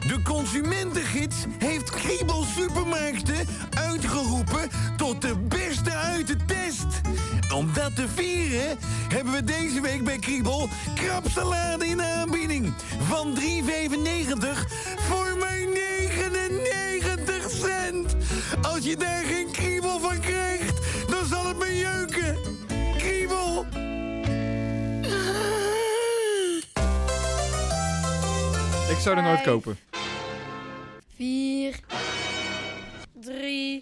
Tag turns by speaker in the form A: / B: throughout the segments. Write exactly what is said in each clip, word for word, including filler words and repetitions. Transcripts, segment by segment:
A: De Consumentengids heeft Kriebel Supermarkten uitgeroepen tot de beste uit de test. Om dat te vieren hebben we deze week bij Kriebel krabsalade in de aanbieding. Van drie vijfennegentig voor maar negenennegentig cent. Als je daar geen Kriebel van krijgt, dan zal het me jeuken. Kriebel.
B: Ik zou er nooit kopen.
C: vier, drie,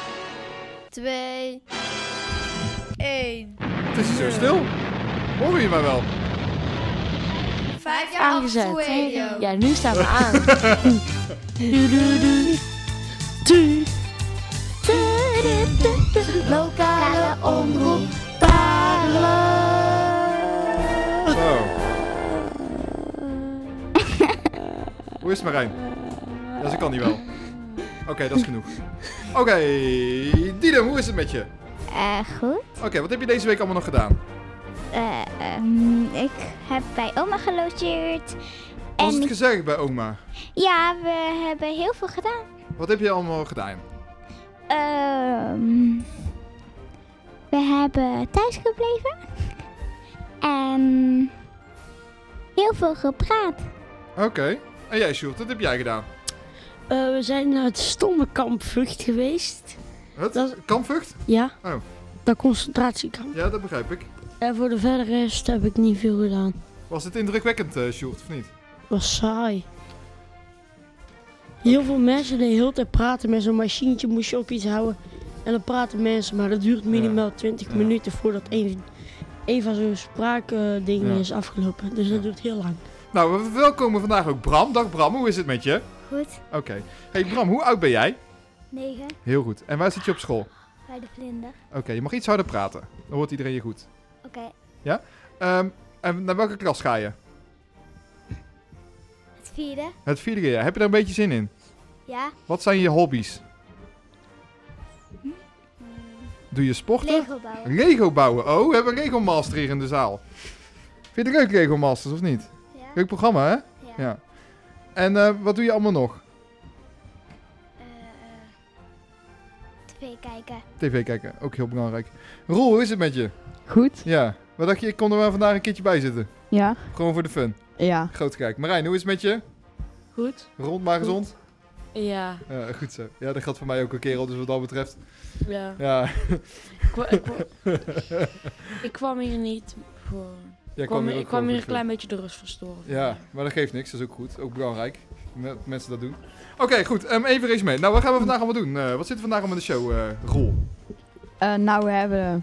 C: twee, één.
B: Het is hier zo stil. Hoor je maar wel?
C: Vijf jaar
D: Aangezet.
C: afgestudeerd.
D: Ja, nu staan we aan. Du, du, du. Du. Du, du, du, du. Lokale omroep Parelen.
B: Zo. Hoe is het, Marijn? Ja, ze kan niet wel. Oké, okay, dat is genoeg. Oké, okay, Didem, hoe is het met je?
E: Uh, goed.
B: Oké, okay, wat heb je deze week allemaal nog gedaan?
E: Uh, um, ik heb bij oma gelogeerd.
B: Was
E: en
B: het
E: ik...
B: gezellig bij oma?
E: Ja, we hebben heel veel gedaan.
B: Wat heb je allemaal gedaan?
E: Um, we hebben thuis gebleven. En heel veel gepraat.
B: Oké. Okay. En jij, Sjoerd, wat heb jij gedaan?
D: Uh, we zijn naar het stomme kamp Vught geweest.
B: Het?
D: Dat...
B: Kamp Vught?
D: Ja.
B: Oh.
D: Dat concentratiekamp.
B: Ja, dat begrijp ik.
D: En voor de verdere rest heb ik niet veel gedaan.
B: Was het indrukwekkend, uh, Sjoerd, of niet?
D: Was saai. Heel veel mensen die de hele tijd praten met zo'n machientje, moest je op iets houden. En dan praten mensen, maar dat duurt minimaal ja. twintig ja. minuten voordat een, een van zo'n spraakdingen ja. is afgelopen. Dus dat ja. duurt heel lang.
B: Nou, we welkomen vandaag ook Bram. Dag Bram, hoe is het met je?
E: Goed.
B: Oké. Okay. Hey Bram, hoe oud ben jij?
E: Negen.
B: Heel goed. En waar zit je op school?
E: Bij de Vlinder.
B: Oké, okay, je mag iets harder praten. Dan hoort iedereen je goed.
E: Oké. Okay.
B: Ja? Um, en naar welke klas ga je?
E: Het vierde.
B: Het vierde jaar. Heb je er een beetje zin in?
E: Ja.
B: Wat zijn je hobby's?
E: Hm?
B: Doe je sporten?
E: Lego bouwen.
B: Lego bouwen. Oh, we hebben een Lego Master hier in de zaal. Vind je het leuk, Lego Masters, of niet?
E: Ja.
B: Leuk programma, hè?
E: Ja.
B: Ja. En uh, wat doe je allemaal nog?
E: Uh, tv kijken.
B: tv kijken, ook heel belangrijk. Roel, hoe is het met je?
F: Goed.
B: Ja. Wat dacht je, ik kon er wel vandaag een keertje bij zitten?
F: Ja.
B: Gewoon voor de fun?
F: Ja.
B: Groot kijk. Marijn, hoe is het met je?
D: Goed.
B: Rond maar gezond?
D: Ja.
B: Ja, goed zo. Ja, dat gaat voor mij ook een kerel, dus wat dat betreft.
D: Ja.
B: Ja.
D: ik, kwa, ik, kwa, ik kwam hier niet voor...
B: Ja,
D: ik kwam,
B: kwam hier,
D: ik kwam hier een klein veel. beetje de rust verstoren.
B: Ja, maar dat geeft niks. Dat is ook goed. Ook belangrijk. Dat mensen dat doen. Oké, okay, goed. Um, even resume. Nou, wat gaan we vandaag allemaal doen? Uh, wat zit er vandaag allemaal in de show, uh, Roel?
F: Uh, nou, we hebben...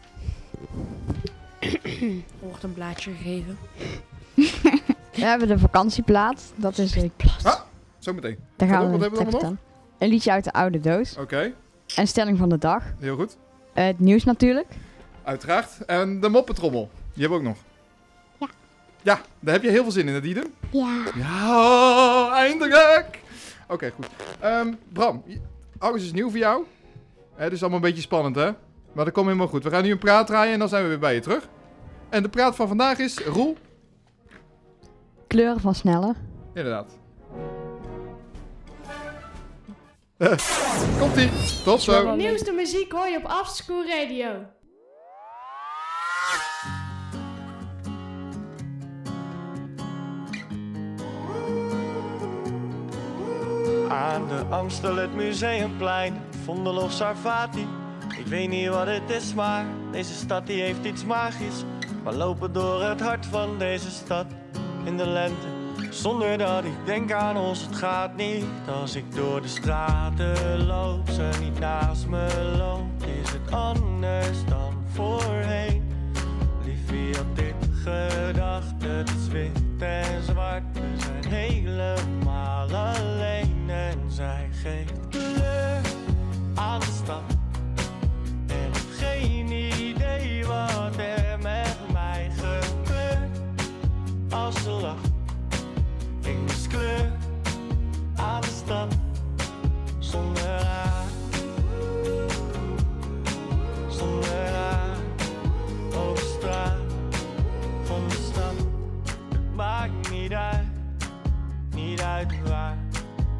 D: Er wordt een blaadje gegeven.
F: We hebben de vakantieplaat. Dat is... Ik...
B: Ah, zo meteen.
F: Daar gaan
B: op,
F: we
B: wat hebben we allemaal nog?
F: Een liedje uit de oude doos.
B: Oké. Okay.
F: En stelling van de dag.
B: Heel goed.
F: Uh, het nieuws natuurlijk.
B: Uiteraard. En de moppetrommel. Die hebben we ook nog.
E: Ja.
B: Ja, daar heb je heel veel zin in, hè, Didem?
E: Ja.
B: Ja, eindelijk! Oké, okay, goed. Um, Bram, alles is nieuw voor jou. Het is allemaal een beetje spannend, hè? Maar dat komt helemaal goed. We gaan nu een praat draaien en dan zijn we weer bij je terug. En de praat van vandaag is, Roel?
F: Kleuren van Snelle.
B: Inderdaad. Uh, Komt-ie. Tot zo.
C: De nieuwste muziek hoor je op Afterschool Radio.
G: Aan de Amstel, het Museumplein, Vondel of Sarfati. Ik weet niet wat het is, maar deze stad die heeft iets magisch. We lopen door het hart van deze stad in de lente. Zonder dat ik denk aan ons, het gaat niet. Als ik door de straten loop, ze niet naast me loopt, is het anders dan voorheen. Liefie had dit gedacht, het is wit en zwart. We zijn helemaal alleen en zij geeft kleur aan de stad. En ik heb geen idee wat er met mij gebeurt als ze lacht. Ik mis kleur aan de stad zonder haar, zonder haar over straat van de stad. Het maakt niet uit, niet uit waar.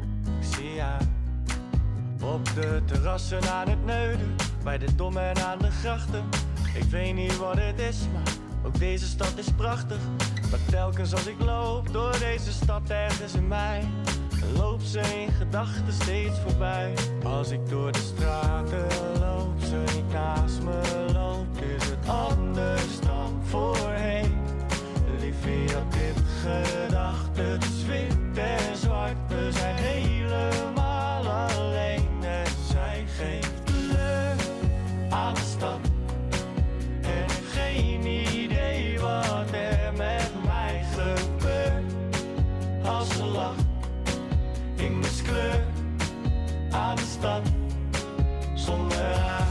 G: zie haar. Op de terrassen aan het neuden, bij de Dom en aan de grachten. Ik weet niet wat het is, maar ook deze stad is prachtig. Maar telkens als ik loop door deze stad ergens in mij, loopt ze in gedachten steeds voorbij. Als ik door de straten loop, ze niet naast me loopt, is het anders dan voorheen. Liefie had dit gedacht, het is wit en zwart, we zijn helemaal alleen. En zij geeft kleur aan de stad en heeft geen idee wat er met mij gebeurt. Als ze lacht, ik mis kleur aan de stad, zonder haar,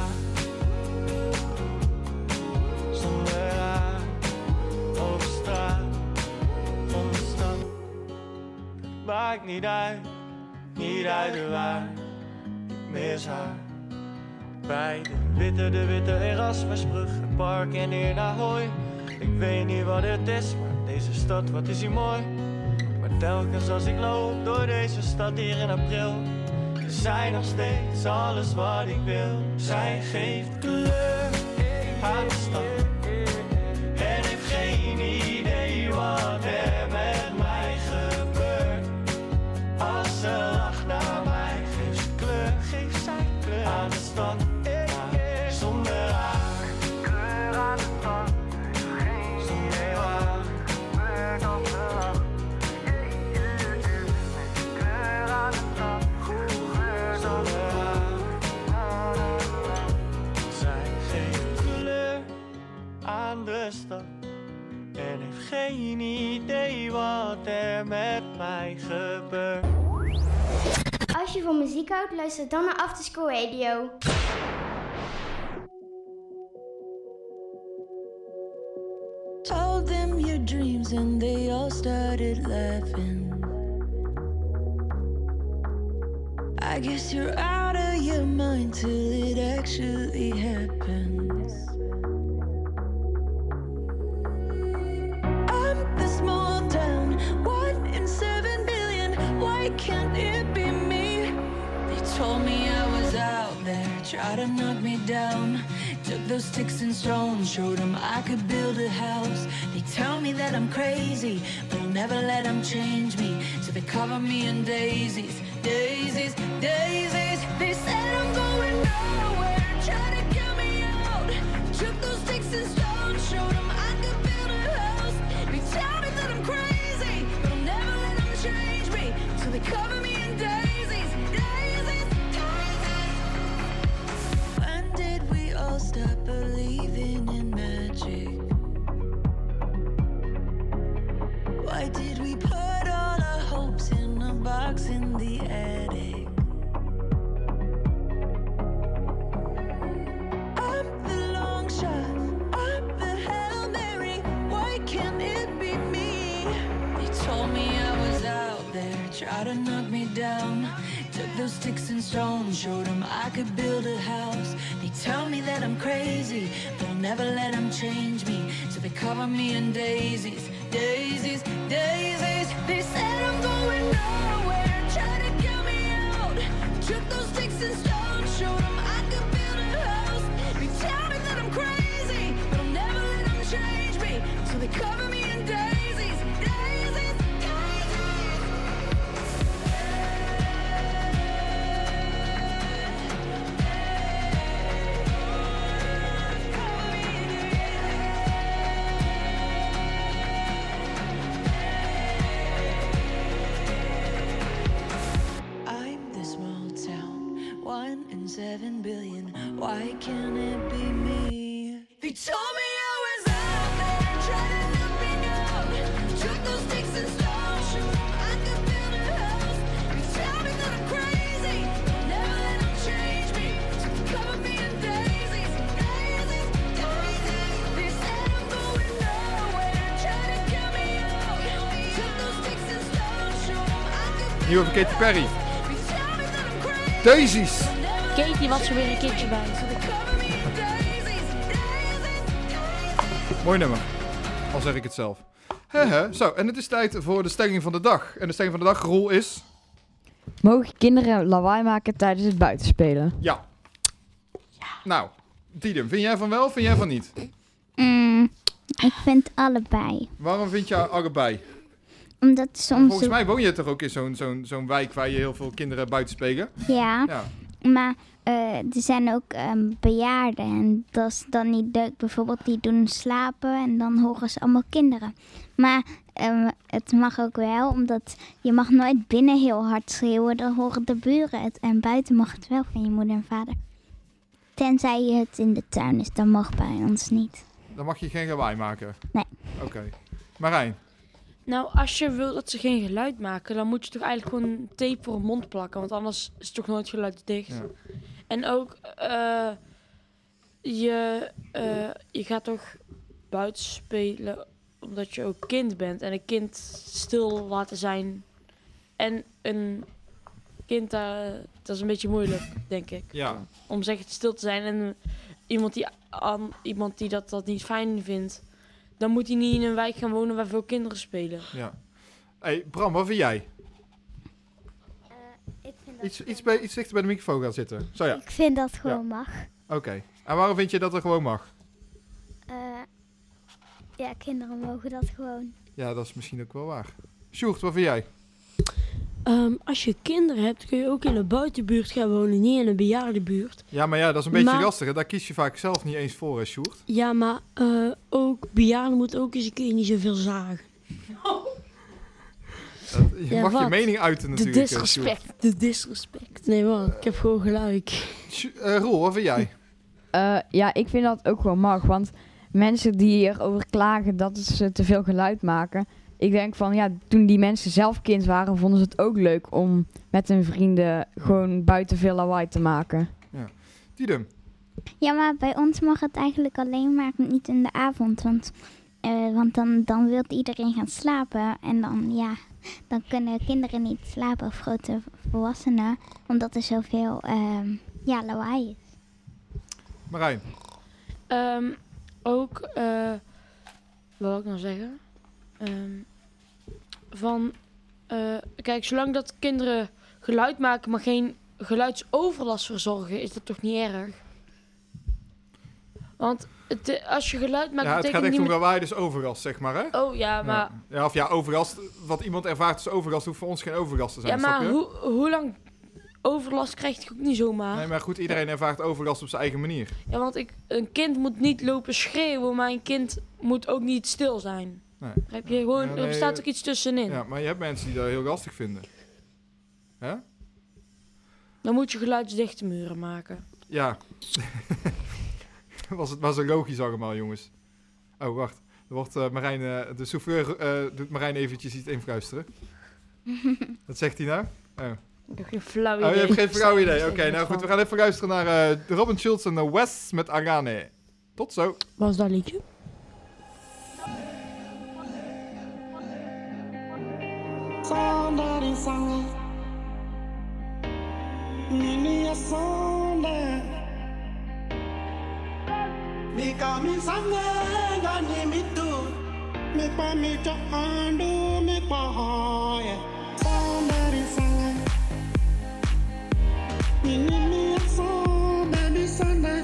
G: zonder haar, over straat, van de stad. Het maakt niet uit, niet uit de waar, ik mis haar. Bij de witte, de witte Erasmusbrug, het park en hier naar Hooi. Ik weet niet wat het is, maar deze stad, wat is hier mooi. Maar telkens als ik loop door deze stad hier in april, is zij nog steeds alles wat ik wil. Zij geeft kleur aan de stad en heeft geen idee wat er met mij gebeurt. Als ze lacht naar mij, geeft ze kleur, geeft zij kleur aan de stad. Maar zonder haar, kleur aan de stad, geen idee wat gebeurt als ze lacht. Kleur aan de stad, zonder haar. Zij geeft kleur aan de stad en heeft geen idee wat er met mij gebeurt.
H: Als je van muziek houdt, luister dan naar After School Radio.
I: Told them your dreams and they all started laughing. I guess you're out of your mind till it actually happens. I'm the small town, one in seven billion. Why can't it be me? They told me I was out there, tried to knock me down. Took those sticks and stones, showed them I could build a house. They tell me that I'm crazy, but I'll never let them change me. So they cover me in daisies, daisies, daisies. They said I'm going nowhere, try to get me out. Took those sticks and stones, showed them I could build a house. They tell me that I'm crazy, but I'll never let them change me. So they cover me in daisies, daisies, daisies. When did we all stop believing in magic? Why did we put all our hopes in a box in the attic? I'm the long shot, I'm the Hail Mary. Why can't it be me? They told me I was out there, tried to knock me down. Took those sticks and stones, showed them I could build a house. They tell me that I'm crazy, but I'll never let them change me. So they cover me in daisies, daisies, daisies. They said I'm going nowhere, try to get me out. Took those sticks and stones, showed them I could build a house. They tell me that I'm crazy, but I'll never let them change me. So they cover me in daisies, daisies, daisies. I'm the small town, one in seven billion. Why can't it be me? They told me I was out there, trying to knock me down. Took those sticks and stones, showed them I could build a house. They tell me that I'm crazy, I'll never let them change me. So they cover me in daisies, daisies, daisies. They said I'm going nowhere, trying to get me out. Took those sticks and stones, showed them I could.
B: Nieuwe van Katy Perry. Daisies.
D: Katie was er weer een keertje bij.
B: Mooi nummer. Al zeg ik het zelf. Hehe. Zo, en het is tijd voor de stelling van de dag. En de stelling van de dag, Roel, is...
F: Mogen kinderen lawaai maken tijdens het buitenspelen?
B: Ja. Nou, Tidem, vind jij van wel of vind jij van niet?
E: Mm, ik vind allebei.
B: Waarom vind je allebei?
E: Omdat soms...
B: Volgens mij woon je toch ook in zo'n zo'n zo'n wijk waar je heel veel kinderen buiten spelen?
E: Ja,
B: Ja.
E: maar eh, er zijn ook ehm, bejaarden en dat is dan niet leuk. Bijvoorbeeld die doen slapen en dan horen ze allemaal kinderen. Maar ehm, het mag ook wel, omdat je mag nooit binnen heel hard schreeuwen. Dan horen de buren het en buiten mag het wel van je moeder en vader. Tenzij je het in de tuin is, dan mag bij ons niet.
B: Dan mag je geen lawaai maken?
E: Nee.
B: Oké. Okay. Marijn?
D: Nou, als je wil dat ze geen geluid maken, dan moet je toch eigenlijk gewoon tape voor hun mond plakken. Want anders is toch nooit geluidsdicht.
B: Ja.
D: En ook, uh, je, uh, je gaat toch buiten spelen omdat je ook kind bent. En een kind stil laten zijn. En een kind, uh, dat is een beetje moeilijk, denk ik.
B: Ja.
D: Om zeggen stil te zijn. En iemand die, aan, iemand die dat, dat niet fijn vindt, dan moet hij niet in een wijk gaan wonen waar veel kinderen spelen.
B: Ja. Hey, Bram, wat vind jij?
H: Uh, ik vind dat
B: Iets, iets, bij, iets dichter bij de microfoon gaan zitten. Zo ja.
H: Ik vind dat gewoon
B: Ja.
H: mag.
B: Oké. Okay. En waarom vind je dat er gewoon mag?
H: Uh, ja, kinderen mogen dat gewoon.
B: Ja, dat is misschien ook wel waar. Sjoerd, wat vind jij?
D: Um, als je kinderen hebt, kun je ook in een buitenbuurt gaan wonen, niet in een bejaardenbuurt.
B: Ja, maar ja, dat is een beetje
D: maar,
B: lastig. Hè? Daar kies je vaak zelf niet eens voor, hè, Sjoerd?
D: Ja, maar uh, ook bejaarden moeten ook eens een keer niet zoveel zagen.
B: Dat, je ja, mag wat? je mening uiten natuurlijk.
D: De disrespect, de disrespect. Nee man, ik heb gewoon gelijk.
B: Uh, Roel, wat vind jij?
F: Uh, ja, ik vind dat ook wel mag, want mensen die erover klagen dat ze te veel geluid maken. Ik denk van, ja, toen die mensen zelf kind waren, vonden ze het ook leuk om met hun vrienden gewoon buiten veel lawaai te maken.
B: Ja. Tidem?
E: Ja, maar bij ons mag het eigenlijk alleen maar niet in de avond, want, uh, want dan, dan wil iedereen gaan slapen. En dan, ja, dan kunnen kinderen niet slapen of grote volwassenen, omdat er zoveel uh, ja, lawaai is.
B: Marijn?
D: Um, ook, uh, wat wil ik nou zeggen? Um, van, uh, kijk, zolang dat kinderen geluid maken, maar geen geluidsoverlast verzorgen, is dat toch niet erg? Want het, als je geluid maakt...
B: Ja, het gaat echt om lawaai, dus overlast, zeg maar, hè?
D: Oh, ja, maar...
B: Ja, ja of ja, overlast. Wat iemand ervaart als overlast, hoeft voor ons geen overlast te zijn,
D: ja, maar
B: snap je?
D: Hoe, hoe lang overlast krijg je ook niet zomaar?
B: Nee, maar goed, iedereen ervaart overlast op zijn eigen manier.
D: Ja, want ik, een kind moet niet lopen schreeuwen, maar een kind moet ook niet stil zijn. Nee. Heb je gewoon, ja, nee, er staat ook iets tussenin.
B: Ja, maar je hebt mensen die dat heel lastig vinden. Hè?
D: Dan moet je geluidsdichte muren maken.
B: Ja. was het was zo logisch allemaal, jongens. Oh, wacht. Er wordt uh, Marijn, uh, de souffleur uh, doet Marijn eventjes iets influisteren. Wat zegt hij nou? Oh.
D: Ik heb geen flauw idee.
B: Oh, je hebt geen flauw idee. Oké, okay, nou goed. We gaan even luisteren naar uh, Robin Schulz en de West met Agane. Tot zo.
D: Wat was dat liedje?
J: Somebody sang Nini a sonda Mika mi sange gani mi tu Mi pa mi to andu mi pa hoye Somebody sang Nini a sonda mi sonda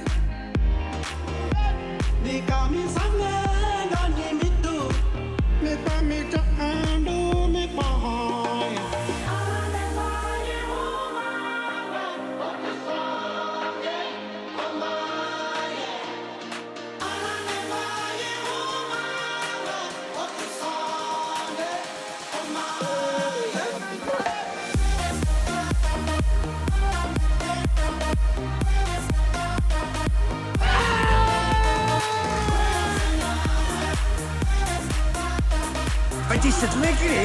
J: Mika mi sange gani mi tu Mi pa mi to andu mi pa hoye
A: Wat is het lekker, hè?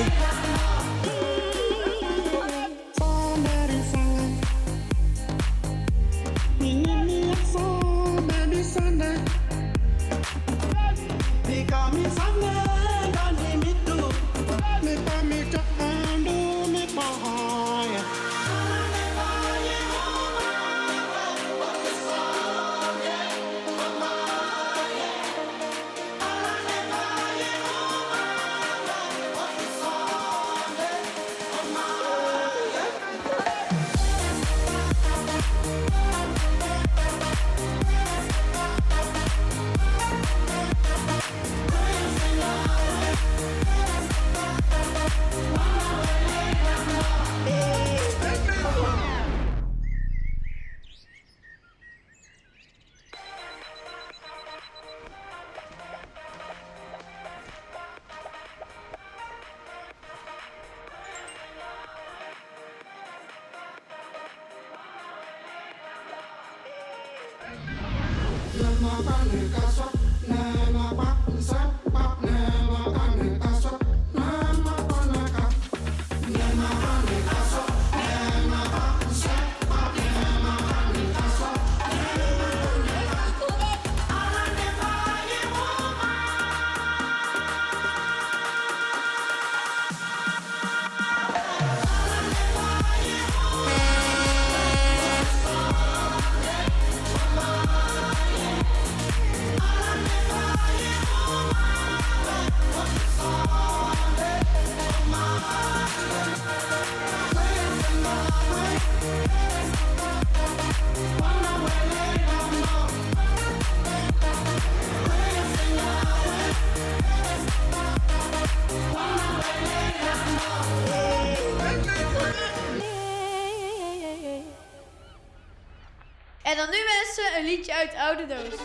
C: En dan nu mensen, een liedje uit de oude doos.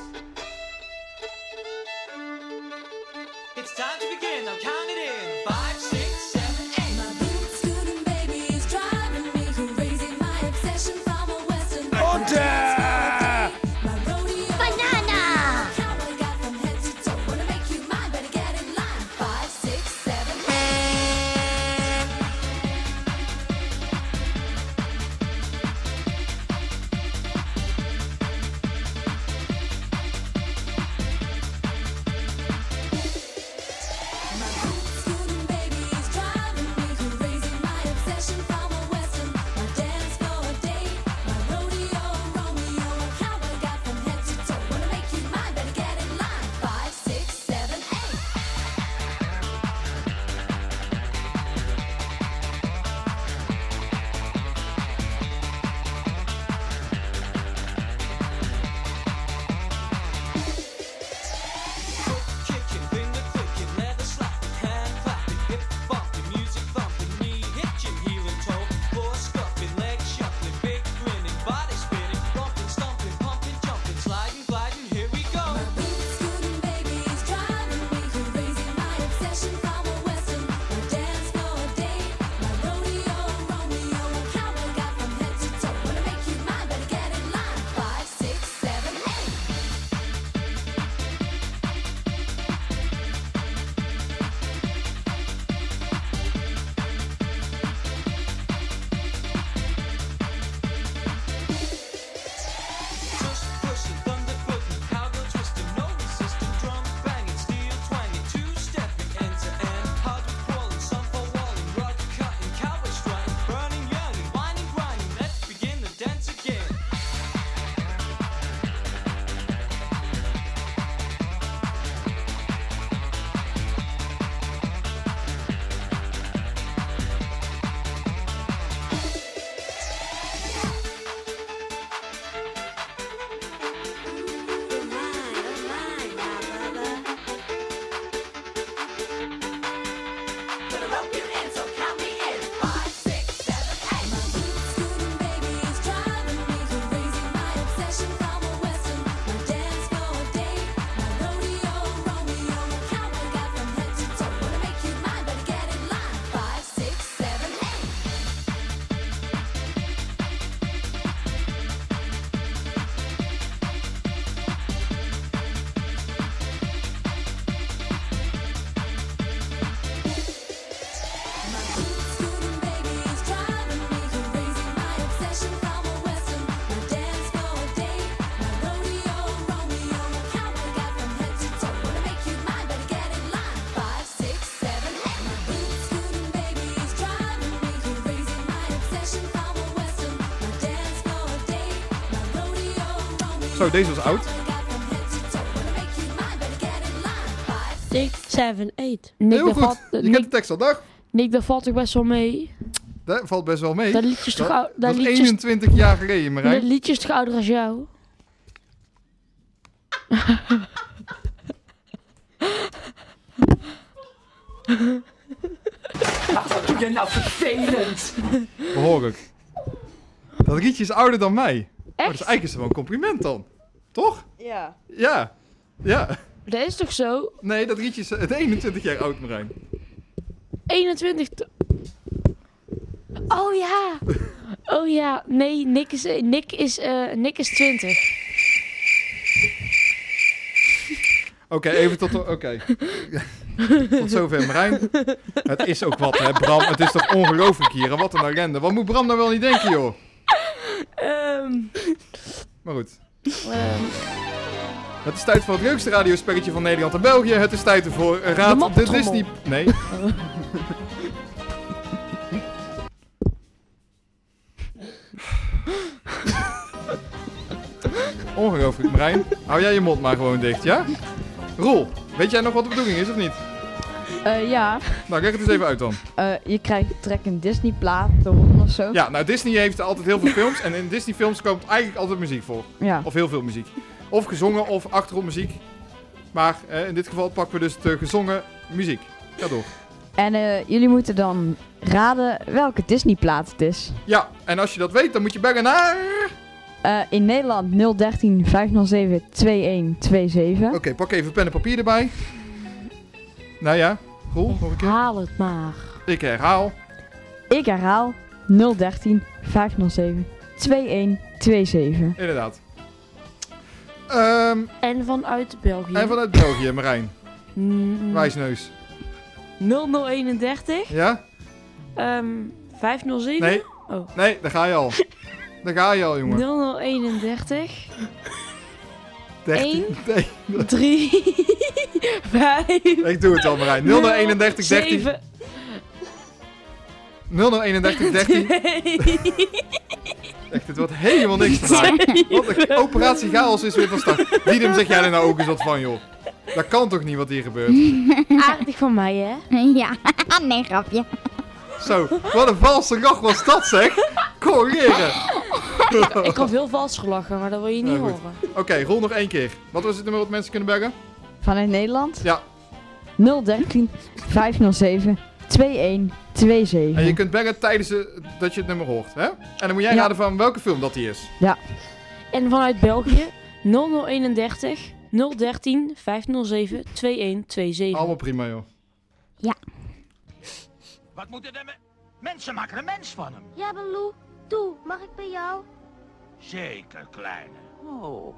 K: It's time to begin, now count it in. Five, six, seven, eight. My blue student baby is driving me crazy. My obsession from a western.
A: Otter!
K: Banana! Cowboy got from head to toe. Wanna make you mine, better get in line. Five, six, seven,
B: Zo, deze was oud.
D: six, seven, eight.
F: Nick,
B: Heel
F: daar
B: goed.
F: valt,
B: Je
F: Nick,
B: kent de tekst al, dag.
F: Nick, daar valt ik best wel mee.
B: Dat valt best wel mee.
F: Dat liedje is toch
B: Dat,
F: oud- dat
B: dat is
F: liedje is-
B: eenentwintig jaar geleden,
F: Dat
B: Marijn.
F: liedje is toch ouder als jou?
L: Wat doe je nou vervelend?
B: Behoorlijk. Dat liedje is ouder dan mij.
F: Echt?
B: Oh, dus eigenlijk is het wel een compliment dan. Toch?
F: Ja.
B: Ja. Ja.
F: Dat is toch zo?
B: Nee, dat liedje is het eenentwintig jaar oud, Marijn.
F: eenentwintig... t- Oh ja. Oh ja. Nee, Nick is, eh, Nick is, eh, Nick is twintig.
B: Oké, even tot... Oké. Okay. Tot zover Marijn. Het is ook wat, hè Bram. Het is toch ongelooflijk hier. En wat een ellende. Wat moet Bram nou wel niet denken, joh?
D: Um,
B: maar goed.
D: Um,
B: het is tijd voor het leukste radiospelletje van Nederland en België. Het is tijd voor Raad de, de Disney... Nee. Ongelooflijk, Marijn. Hou jij je mond maar gewoon dicht, ja? Roel, weet jij nog wat de bedoeling is, of niet?
F: Uh, ja.
B: Nou, leg het eens even uit dan.
F: Uh, je krijgt trek een Disney-plaat eronder of zo.
B: Ja, nou, Disney heeft altijd heel veel films. En in Disney-films komt eigenlijk altijd muziek voor.
F: Ja.
B: Of heel veel muziek. Of gezongen of achtergrondmuziek. Maar uh, in dit geval pakken we dus de gezongen muziek. Ga door.
F: En uh, jullie moeten dan raden welke Disney-plaat het is.
B: Ja, en als je dat weet, dan moet je bellen naar...
F: Uh, in Nederland nul een drie vijf nul zeven twee een twee zeven.
B: Oké, okay, pak even pen en papier erbij. Nou ja, Roel, nog een keer.
D: Herhaal het maar.
B: Ik herhaal.
F: Ik herhaal nul een drie vijf nul zeven twee een twee zeven.
B: Inderdaad. Um,
D: en vanuit België.
B: En vanuit België, Marijn.
D: Mm.
B: Wijsneus.
D: nul nul eenendertig.
B: Ja?
D: Um, vijf nul zeven.
B: Nee.
D: Oh.
B: Nee, daar ga je al. Daar ga je al, jongen.
D: nul nul eenendertig.
B: dertien.
D: één. drie. vijf.
B: Ik doe het al, Marijn. nul nul eenendertig dertien. nul nul eenendertig dertien. Echt, het wordt helemaal niks vandaag. Wat een operatie chaos is weer van start. Didem, zeg jij er nou ook eens wat van, joh? Dat kan toch niet wat hier gebeurt?
D: Aardig van mij, hè?
E: Ja, nee, grapje.
B: Zo, wat een valse lach was dat, zeg. Kom leren.
D: Ik had veel vals gelachen, maar dat wil je niet
B: nou,
D: horen.
B: Oké, okay, rol nog één keer. Wat was het nummer wat mensen kunnen bellen?
F: Vanuit Nederland?
B: Ja.
F: nul een drie vijf nul zeven twee een twee zeven.
B: En je kunt bellen tijdens de, dat je het nummer hoort, hè? En dan moet jij
F: ja.
B: raden van welke film dat die is.
F: Ja.
D: En vanuit België nul nul eenendertig nul een drie vijf nul zeven twee een twee zeven.
B: Allemaal prima, joh.
E: Ja.
M: Wat moeten de me mensen maken een mens van hem?
H: Ja, Baloo. Toe, mag ik bij jou?
M: Zeker, kleine.
N: Oh.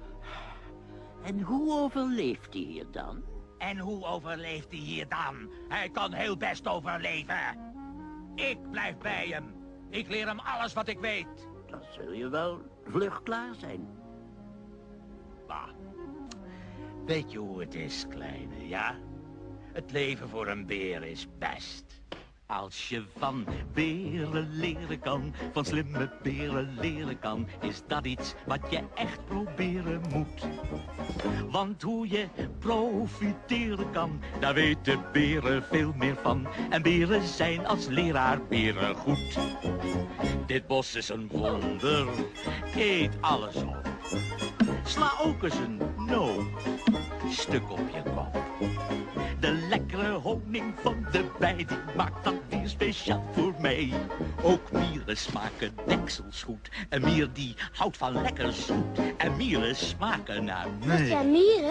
N: En hoe overleeft hij hier dan?
M: En hoe overleeft hij hier dan? Hij kan heel best overleven. Ik blijf bij hem. Ik leer hem alles wat ik weet.
N: Dan zul je wel vlug klaar zijn.
M: Bah. Weet je hoe het is, kleine, ja? Het leven voor een beer is best.
O: Als je van beren leren kan, van slimme beren leren kan, is dat iets wat je echt proberen moet. Want hoe je profiteren kan, daar weten beren veel meer van. En beren zijn als leraar beren goed. Dit bos is een wonder, eet alles op. Sla ook eens een noot, stuk op je kop. De lekkere honing van de bij, die maakt dat weer speciaal voor mij. Ook mieren smaken deksels goed. Een mier die houdt van lekker zoet. En mieren smaken naar mij.
H: Wat zijn mieren?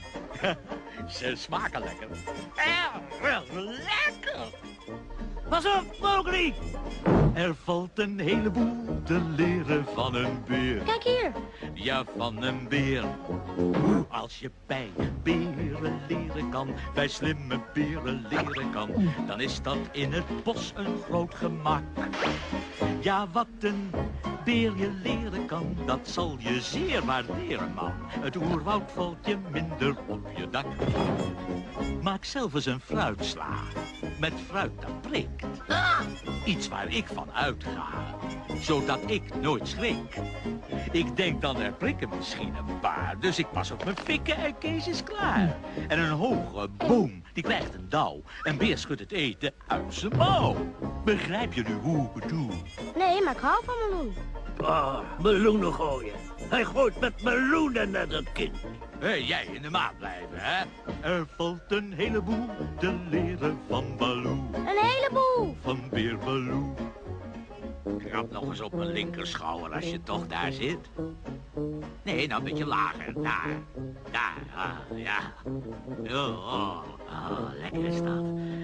O: Ze smaken lekker. Erg lekker.
M: Pas op, Mowgli!
O: Er valt een heleboel te leren van een beer.
H: Kijk hier.
O: Ja, van een beer. Hoe als je bij beren leren kan, bij slimme beren leren kan, dan is dat in het bos een groot gemak. Ja, wat een beer je leren kan, dat zal je zeer waarderen, man. Het oerwoud valt je minder op je dak. Maak zelf eens een fruitsla, met fruit dat prikt. Iets waar ik van uitga, zodat ik nooit schrik. Ik denk dan er prikken misschien een paar, dus ik pas op mijn fikken en Kees is klaar. En een hoge boom, die krijgt een dauw. Een beer schudt het eten uit zijn mouw. Begrijp je nu hoe ik het doe?
H: Nee, maar ik hou van meloen.
N: Ah, meloenen gooien. Hij gooit met meloenen naar dat kind.
O: Hé, hey, jij in de maat blijven, hè? Er valt een heleboel te leren van Baloo.
H: Een heleboel.
O: Van Beer Baloo. Krap nog eens op mijn linkerschouder als je toch daar zit. Nee, nou een beetje lager. Daar. Daar, ah, ja. Oh, oh, oh, lekker is dat.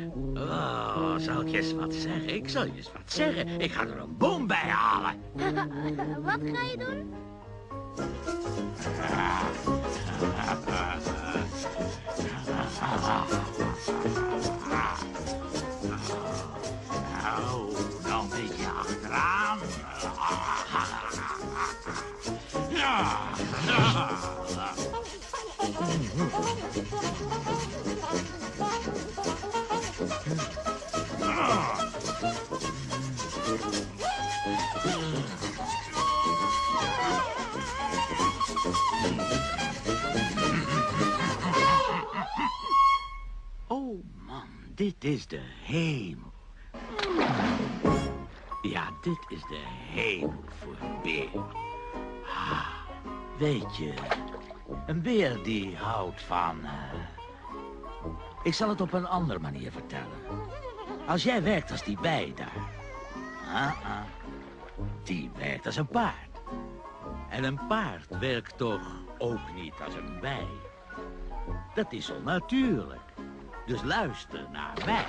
O: Oh, zal ik je eens wat zeggen? Ik zal je eens wat zeggen. Ik ga er een boom bij halen.
H: Wat ga je doen?
M: Nou, nog een beetje achteraan. Ja, ja.
N: Oh man, dit is de hemel. Ja, dit is de hemel voor een beer. Ah, weet je, een beer die houdt van... Uh... Ik zal het op een andere manier vertellen. Als jij werkt als die bij daar... Ah, ah, die werkt als een paard. En een paard werkt toch ook niet als een bij. Dat is onnatuurlijk. Dus luister naar mij.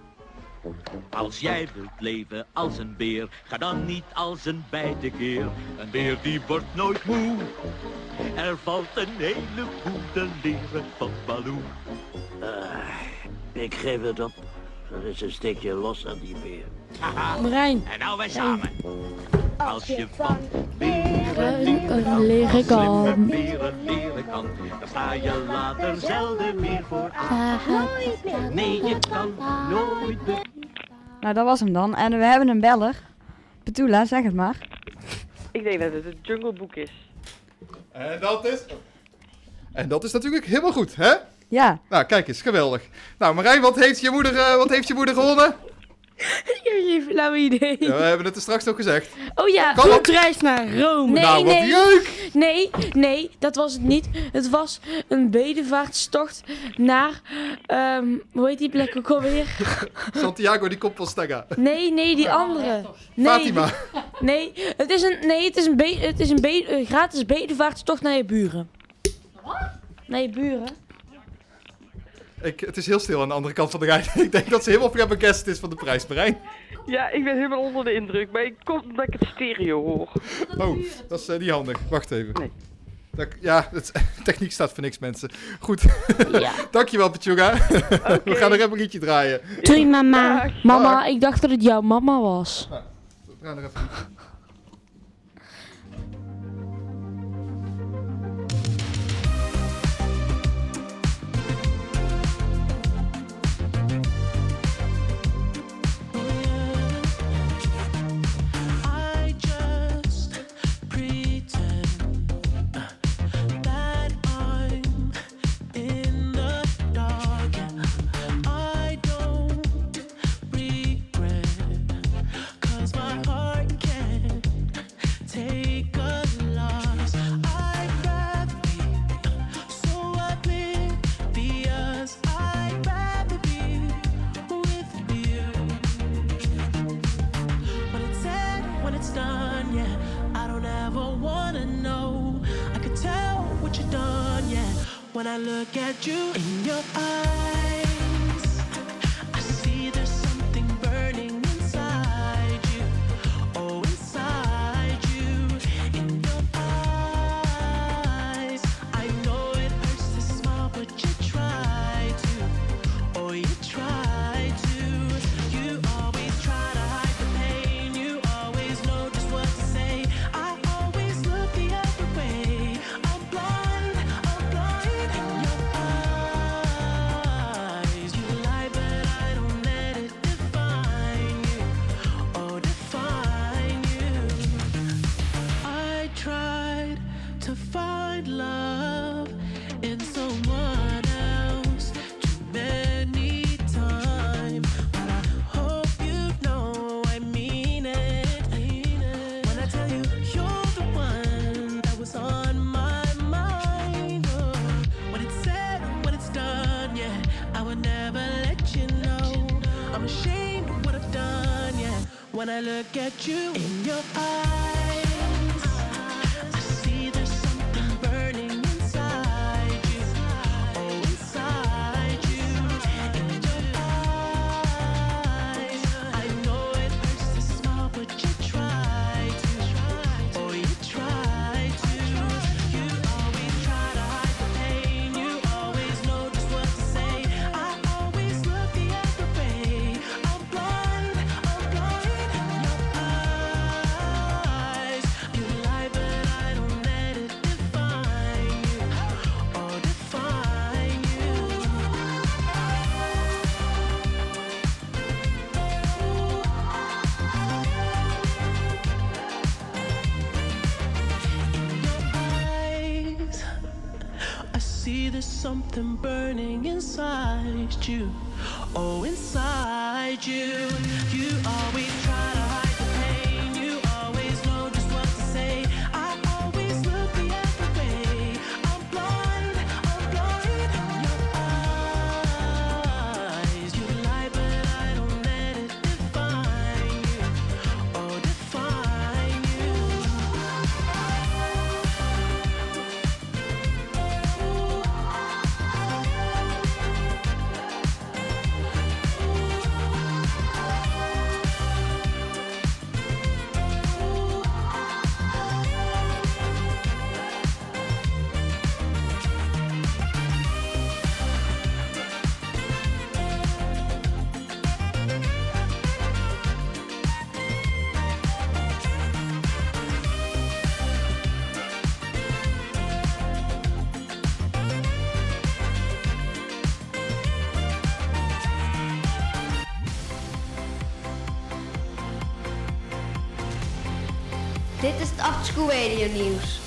O: Als jij wilt leven als een beer, ga dan niet als een bij tekeer. Een beer die wordt nooit moe. Er valt een heleboel te leren van Baloo.
N: Uh, ik geef het op. Dat is een stukje los aan die beer.
D: Marijn.
O: En nou wij samen. Als je van beren
D: leren, leren kan,
O: beren leren kan, dan sta je later zelden meer voor aan. Nee, je kan nooit be-
F: Nou, dat was hem dan. En we hebben een beller. Petula, zeg het maar.
P: Ik denk dat het het Jungle Book is.
B: En dat is... En dat is natuurlijk helemaal goed, hè?
F: Ja.
B: Nou, kijk eens, geweldig. Nou, Marijn, wat heeft je moeder, uh, wat heeft je moeder gewonnen?
D: Ik heb geen flauw idee.
B: Ja, we hebben het er straks nog gezegd.
D: Oh ja,
B: Kan
D: een
B: het?
D: reis naar Rome.
B: Nee, nou, wat
D: nee,
B: leuk!
D: Nee, nee, dat was het niet. Het was een bedevaartstocht naar, um, hoe heet die plek ook alweer?
B: Santiago di Compostela.
D: Nee, nee, die andere. Nee,
B: Fatima.
D: Nee, het is een, nee, het is een, be, het is een be, uh, gratis bedevaartstocht naar je buren. Wat? Naar je buren.
B: Ik, het is heel stil aan de andere kant van de rij. Ik denk dat ze helemaal flabbergast is van de prijs, Marijn.
P: Ja, ik ben helemaal onder de indruk, maar ik kom omdat ik het stereo hoor.
B: Oh, dat is uh, niet handig. Wacht even.
P: Nee.
B: Dat, ja, het, techniek staat voor niks, mensen. Goed.
D: Ja.
B: Dankjewel, Petjuga. Okay. We gaan nog even een liedje draaien.
D: Doei, mama. Dag. Mama, ik dacht dat het jouw mama was.
B: Nou, we gaan nog even...
Q: When I look at you in your eyes, I see there's something burning inside you. Oh, inside you, in your eyes. I know it hurts to smile, but you try to. Oh, you try to. You always try to hide the pain. You always know just what to say. I always look the other way. I'm blind, I'm blind. To find love in someone else too many times, but I hope you know I mean it. When I tell you you're the one that was on my mind. Oh, when it's said, when it's done, yeah, I would never let you know. I'm ashamed of what I've done, yeah. When I look at you in your eyes. Say there's something burning inside you. Oh, inside you. You always try to hide the pain. You always know just what to say. I always look the other way. I'm blind, I'm blind. Your eyes, you lie, but I don't let it define you. Oh, define you.
C: Dit is het Afterschool Radio nieuws.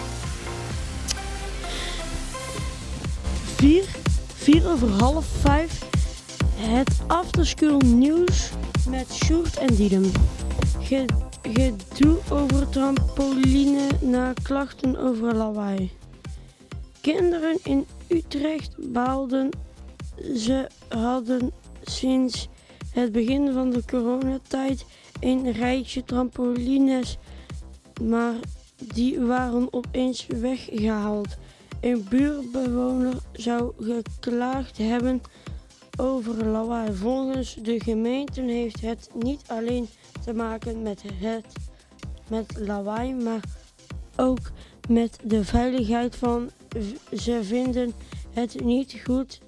D: Vier, vier over half vijf. Het Afterschool nieuws met Sjoerd en Didem. Ge, gedoe over trampoline na klachten over lawaai. Kinderen in Utrecht baalden. Ze hadden sinds het begin van de coronatijd een rijtje trampolines, maar die waren opeens weggehaald. Een buurtbewoner zou geklaagd hebben over lawaai. Volgens de gemeente heeft het niet alleen te maken met het met lawaai, maar ook met de veiligheid van. Ze vinden het niet goed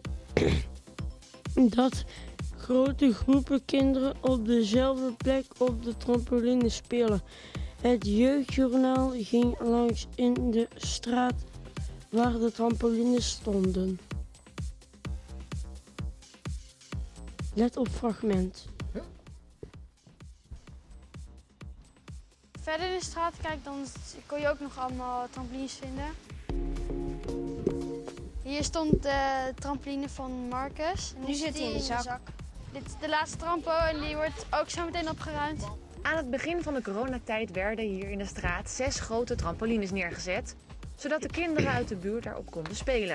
D: dat grote groepen kinderen op dezelfde plek op de trampoline spelen. Het jeugdjournaal ging langs in de straat waar de trampolines stonden. Let op fragment.
C: Verder in de straat kijk, dan kon je ook nog allemaal trampolines vinden. Hier stond de trampoline van Marcus.
R: Nu zit hij in de zak.
C: Dit is de laatste trampo en die wordt ook zo meteen opgeruimd.
R: Aan het begin van de coronatijd werden hier in de straat zes grote trampolines neergezet, zodat de kinderen uit de buurt daarop konden spelen.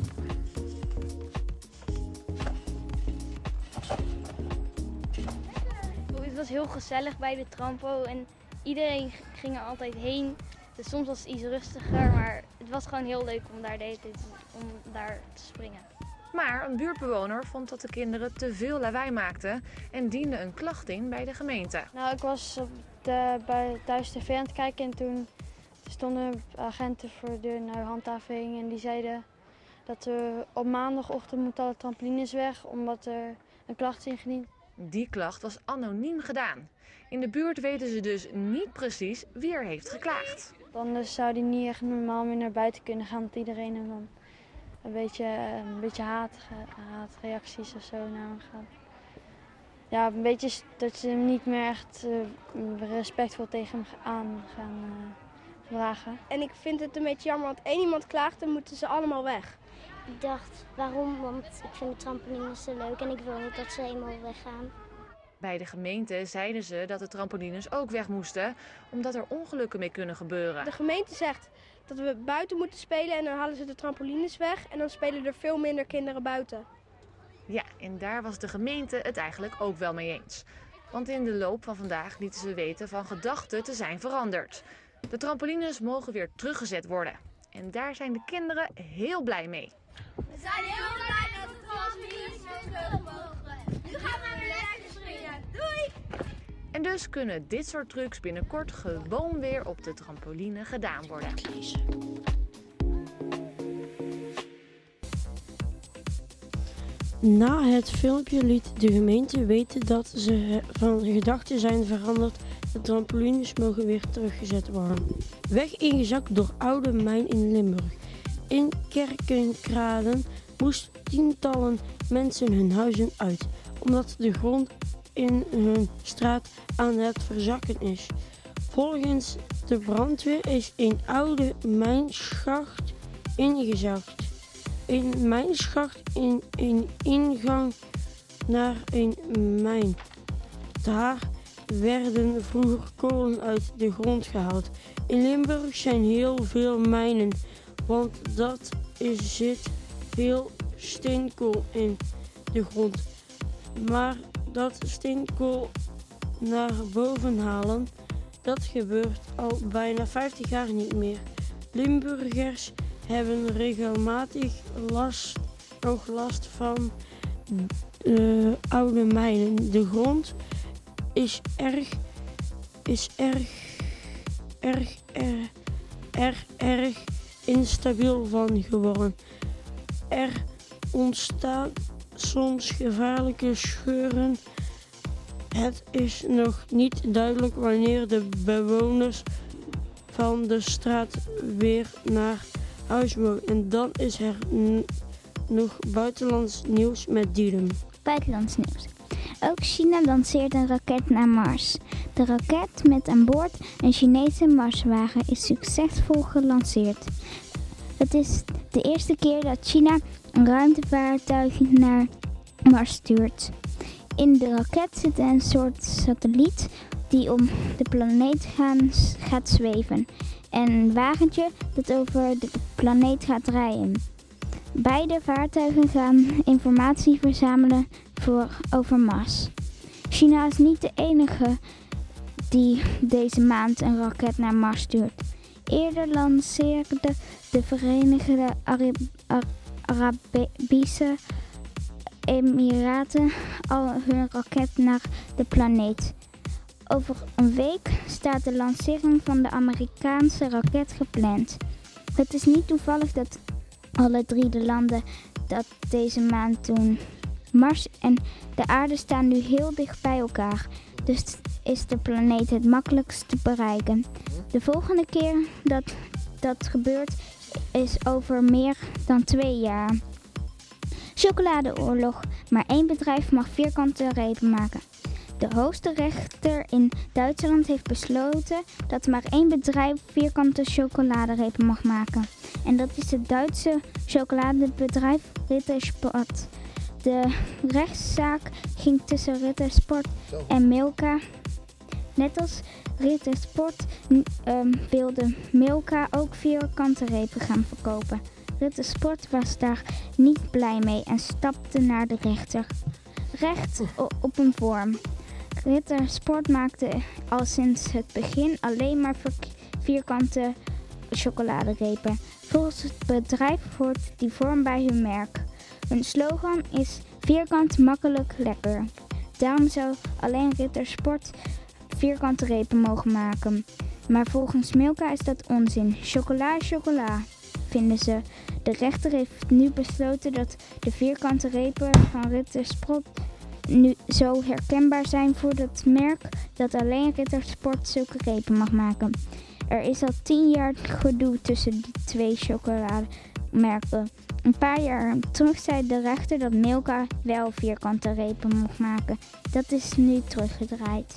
S: Het was heel gezellig bij de trampo en iedereen ging er altijd heen. Dus soms was het iets rustiger, maar het was gewoon heel leuk om daar, de hele tijd, om daar te springen.
R: Maar een buurtbewoner vond dat de kinderen te veel lawaai maakten en diende een klacht in bij de gemeente.
C: Nou, ik was op de, bij thuis tv aan het kijken en toen stonden agenten voor de nou, handhaving en die zeiden dat we op maandagochtend moeten alle trampolines weg omdat er een klacht is ingediend.
R: Die klacht was anoniem gedaan. In de buurt weten ze dus niet precies wie er heeft geklaagd.
C: Dan zou die niet echt normaal meer naar buiten kunnen gaan, dat iedereen hem dan een beetje, een beetje haat, haatreacties of zo naar hem gaat. Ja, een beetje dat ze hem niet meer echt uh, respectvol tegen hem aan gaan uh, vragen.
T: En ik vind het een beetje jammer, want één iemand klaagt, dan moeten ze allemaal weg.
U: Ik dacht, waarom? Want ik vind de trampolines zo leuk en ik wil niet dat ze eenmaal weggaan.
R: Bij de gemeente zeiden ze dat de trampolines ook weg moesten, omdat er ongelukken mee kunnen gebeuren.
T: De gemeente zegt dat we buiten moeten spelen en dan halen ze de trampolines weg en dan spelen er veel minder kinderen buiten.
R: Ja, en daar was de gemeente het eigenlijk ook wel mee eens. Want in de loop van vandaag lieten ze weten van gedachten te zijn veranderd. De trampolines mogen weer teruggezet worden. En daar zijn de kinderen heel blij mee.
V: We zijn heel blij dat de trampolines weer terug mogen. Nu gaan we weer lekker springen. Doei!
R: En dus kunnen dit soort trucs binnenkort gewoon weer op de trampoline gedaan worden.
D: Na het filmpje liet de gemeente weten dat ze van gedachten zijn veranderd. De trampolines mogen weer teruggezet worden. Weg ingezakt door oude mijn in Limburg. In Kerkenkraden moesten tientallen mensen hun huizen uit, omdat de grond in hun straat aan het verzakken is. Volgens de brandweer is een oude mijnschacht ingezakt. een mijnschacht in een ingang naar een mijn. Daar werden vroeger kolen uit de grond gehaald. In Limburg zijn heel veel mijnen, want dat is, zit veel steenkool in de grond. Maar dat steenkool naar boven halen, dat gebeurt al bijna vijftig jaar niet meer. Limburgers hebben regelmatig last, nog last van uh, oude mijnen. De grond is erg, is erg, erg, erg, erg, erg instabiel van geworden. Er ontstaan soms gevaarlijke scheuren. Het is nog niet duidelijk wanneer de bewoners van de straat weer naar huis mogen. En dan is er n- nog buitenlands nieuws met Didem.
E: Buitenlands nieuws. Ook China lanceert een raket naar Mars. De raket met aan boord een Chinese Marswagen is succesvol gelanceerd. Het is de eerste keer dat China een ruimtevaartuig naar Mars stuurt. In de raket zit een soort satelliet die om de planeet gaan, gaat zweven en een wagentje dat over de planeet gaat rijden. Beide vaartuigen gaan informatie verzamelen voor, over Mars. China is niet de enige die deze maand een raket naar Mars stuurt. Eerder lanceerde de Verenigde Arab- Ar- Arabische Emiraten al hun raket naar de planeet. Over een week staat de lancering van de Amerikaanse raket gepland. Het is niet toevallig dat alle drie de landen dat deze maand doen. Mars en de aarde staan nu heel dicht bij elkaar, dus is de planeet het makkelijkst te bereiken. De volgende keer dat dat gebeurt is over meer dan twee jaar. Chocoladeoorlog. Maar één bedrijf mag vierkante repen maken. De hoogste rechter in Duitsland heeft besloten dat maar één bedrijf vierkante chocoladerepen mag maken. En dat is het Duitse chocoladebedrijf Rittersport. De rechtszaak ging tussen Rittersport en Milka. Net als Rittersport um, wilde Milka ook vierkante repen gaan verkopen. Rittersport was daar niet blij mee en stapte naar de rechter. Recht op een vorm. Rittersport maakte al sinds het begin alleen maar vierkante chocoladerepen. Volgens het bedrijf hoort die vorm bij hun merk. Hun slogan is vierkant, makkelijk, lekker. Daarom zou alleen Rittersport vierkante repen mogen maken. Maar volgens Milka is dat onzin. Chocola is chocola, vinden ze. De rechter heeft nu besloten dat de vierkante repen van Rittersport nu zo herkenbaar zijn voor het merk dat alleen Rittersport zulke repen mag maken. Er is al tien jaar gedoe tussen die twee chocolademerken. Een paar jaar terug zei de rechter dat Milka wel vierkante repen mocht maken. Dat is nu teruggedraaid.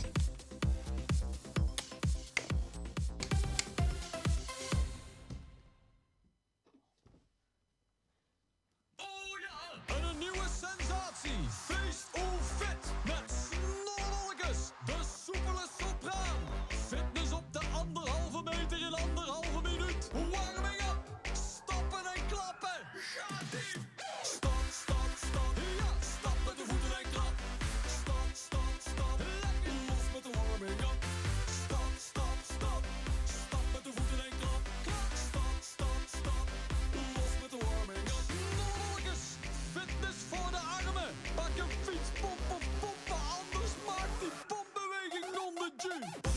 G: En een nieuwe sensatie. Feest of fit. Met Snorrolkes, de soepele sopraan. Fitness op de anderhalve meter in anderhalve minuut. Warming up. Stappen en klappen. Gaat ie. Stap, stap, stap. Ja, stap met de voeten en klap. Stap, stap, stap. Lekker los met de warming up. Stap, stap, stap. Stap met de voeten en klap. Klap, stap, stap, stap. Los met de warming up. Snorrolkes. Fitness voor de armen. Pak een fiets, pomp of pompen, anders maakt die pompbeweging non-de-ju.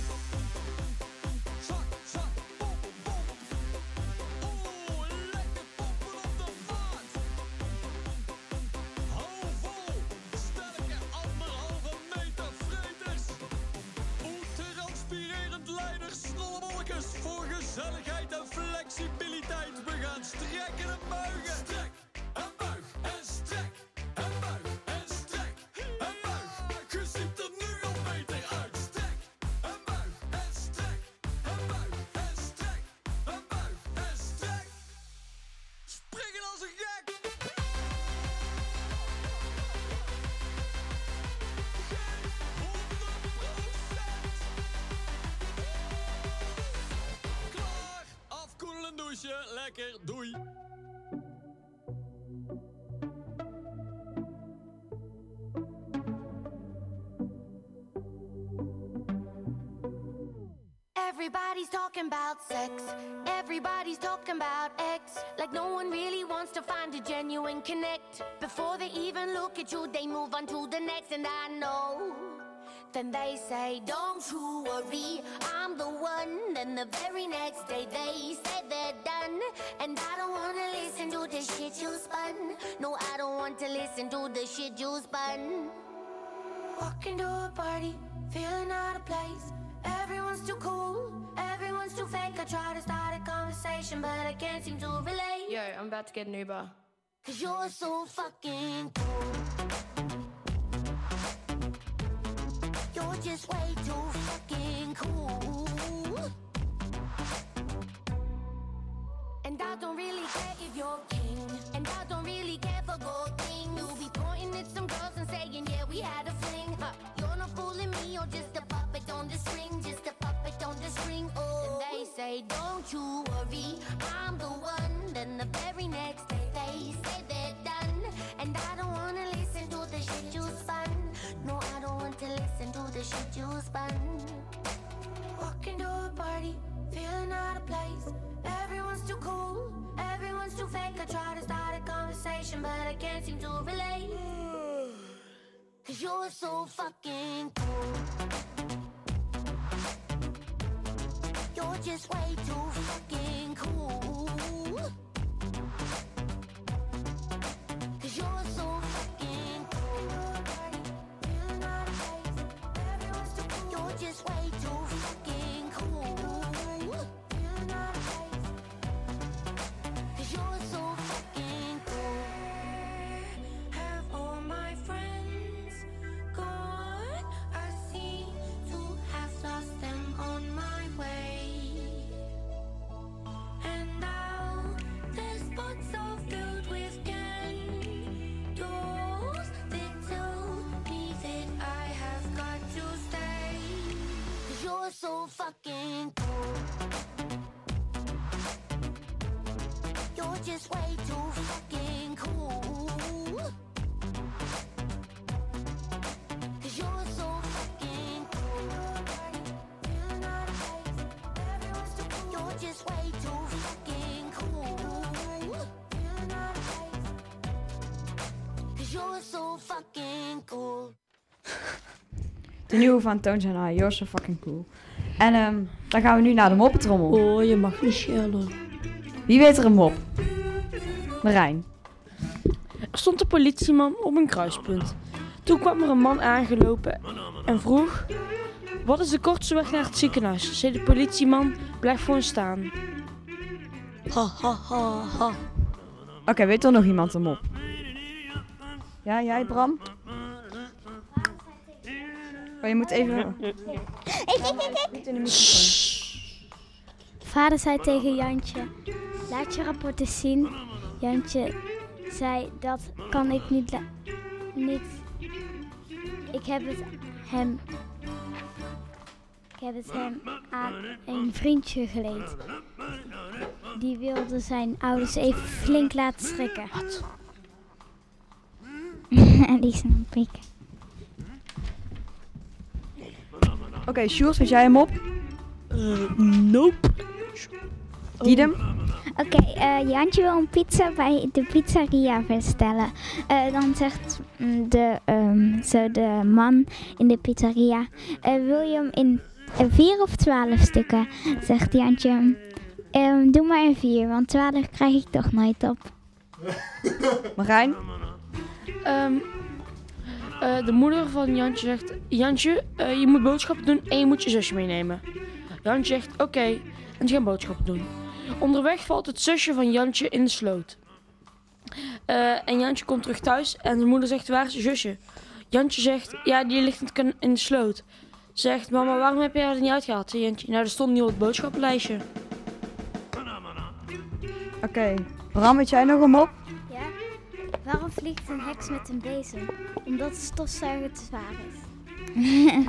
G: Zak, zak, pomp, pomp. Oeh, lekker pompen op de maat. Hou vol, sterke anderhalve meter vreters. Oertranspirerend leiders, snollebolletjes voor gezelligheid en flexibiliteit. We gaan strekken en buigen. Strek en buig en strek en buig en strek en buig. Je ziet er nu al beter uit. Strek en buig en strek en buig en strek en buig en strek. Springen als een gek. lekker. Doei.
K: Everybody's talking about sex. Everybody's talking about X. Like no one really wants to find a genuine connect. Before they even look at you, they move on to the next. And I know. Then they say, don't you worry, I'm the one. Then the very next day they say they're done. And I don't wanna listen to the shit you spun. No, I don't want to listen to the shit you spun. Walking to a party, feeling out of place. Everyone's too cool, everyone's too fake. I try to start a conversation, but I can't seem to relate.
I: Yo, I'm about to get an Uber.
K: Cause you're so fucking cool. You're just way too fucking cool. And I don't really care if you're king. And I don't really care for gold things. You'll be pointing at some girls and saying, yeah, we had a fling. Huh. You're not fooling me, you're just a puppet on the string. Just a puppet on the string, oh. And they say, don't you worry, I'm the one. Then the very next day they say they're done. And I don't wanna listen to the shit you spun. No, I don't want to listen to the shit you spun. Walking to a party, feeling out of place. Everyone's too cool, everyone's too fake. I try to start a conversation, but I can't seem to relate. Cause you're so fucking cool. You're just way too fucking cool. Cause you're so fucking cool. You're just way too fucking cool. Cause you're so fucking cool. Have all my friends gone? I seem to have lost them on my way. And now the spots are filled with candles that tell me that I have got to stay. Cause you're so fucking cool. You're just way too fucking cool. Cause you're so fucking cool. You're just way too fucking cool. Cause you're so fucking cool.
F: De nieuwe van Tones en I, You're So Fucking Cool. En um, dan gaan we nu naar de moppetrommel.
D: Oh, je mag niet schelden.
F: Wie weet er een mop? Marijn.
D: Er stond een politieman op een kruispunt. Toen kwam er een man aangelopen en vroeg... Wat is de kortste weg naar het ziekenhuis? Zei de politieman, blijf gewoon staan. Ha, ha, ha, ha.
F: Oké, okay, weet er nog iemand een mop? Ja, jij Bram? Oh, je moet even... Niet in de microfoon.
U: Vader zei tegen Jantje, laat je rapport eens zien. Jantje zei, dat kan ik niet, la- niet. Ik heb het hem, ik heb het hem aan een vriendje geleend. Die wilde zijn ouders even flink laten schrikken. Wat?
E: Die snap ik.
F: Oké, okay, Sjoerd, weet jij hem op?
D: Uh, nope.
F: Diedem?
E: Oké, okay, uh, Jantje wil een pizza bij de pizzeria bestellen. Uh, dan zegt de, um, zo de man in de pizzeria, uh, wil je hem in uh, vier of twaalf stukken? Zegt Jantje, um, doe maar in vier, want twaalf krijg ik toch nooit op.
F: Marijn?
D: Um, uh, de moeder van Jantje zegt, Jantje, uh, je moet boodschappen doen en je moet je zusje meenemen. Jantje zegt, oké, okay, en ze gaan boodschappen doen. Onderweg valt het zusje van Jantje in de sloot. Uh, en Jantje komt terug thuis en de moeder zegt, waar is je zusje? Jantje zegt, ja, die ligt in de sloot. Zegt, mama, waarom heb je haar er niet uitgehaald? Zegt Jantje, nou, er stond niet op het boodschappenlijstje.
F: Oké, okay. Bram, weet jij nog een mop?
U: Ja. Waarom vliegt een heks met een bezem? Omdat de stofzuiger te zwaar is.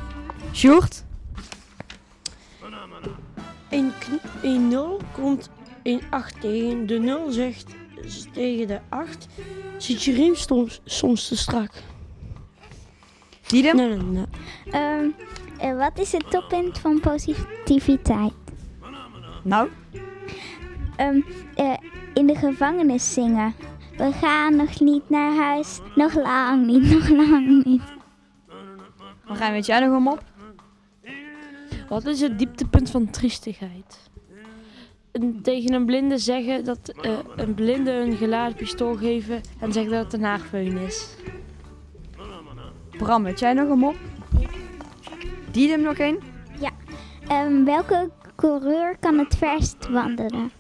F: Sjoerd?
D: Een, kn- een nul komt een acht tegen de nul zegt tegen de acht. Zit je riem soms, soms te strak?
F: Diedem?
D: Nee, nee, nee.
E: Ehm, eh, wat is het toppunt van positiviteit?
F: Nou?
E: Ehm, eh, in de gevangenis zingen. We gaan nog niet naar huis. Nog lang niet, nog lang niet.
F: Marijn, weet jij nog een mop?
D: Wat is het dieptepunt van triestigheid? Een, tegen een blinde zeggen dat uh, een blinde een geladen pistool geven en zeggen dat het een haagveun is.
F: Bram, weet jij nog een mop? Diedem nog één?
E: Ja. Um, welke coureur kan het verst wandelen?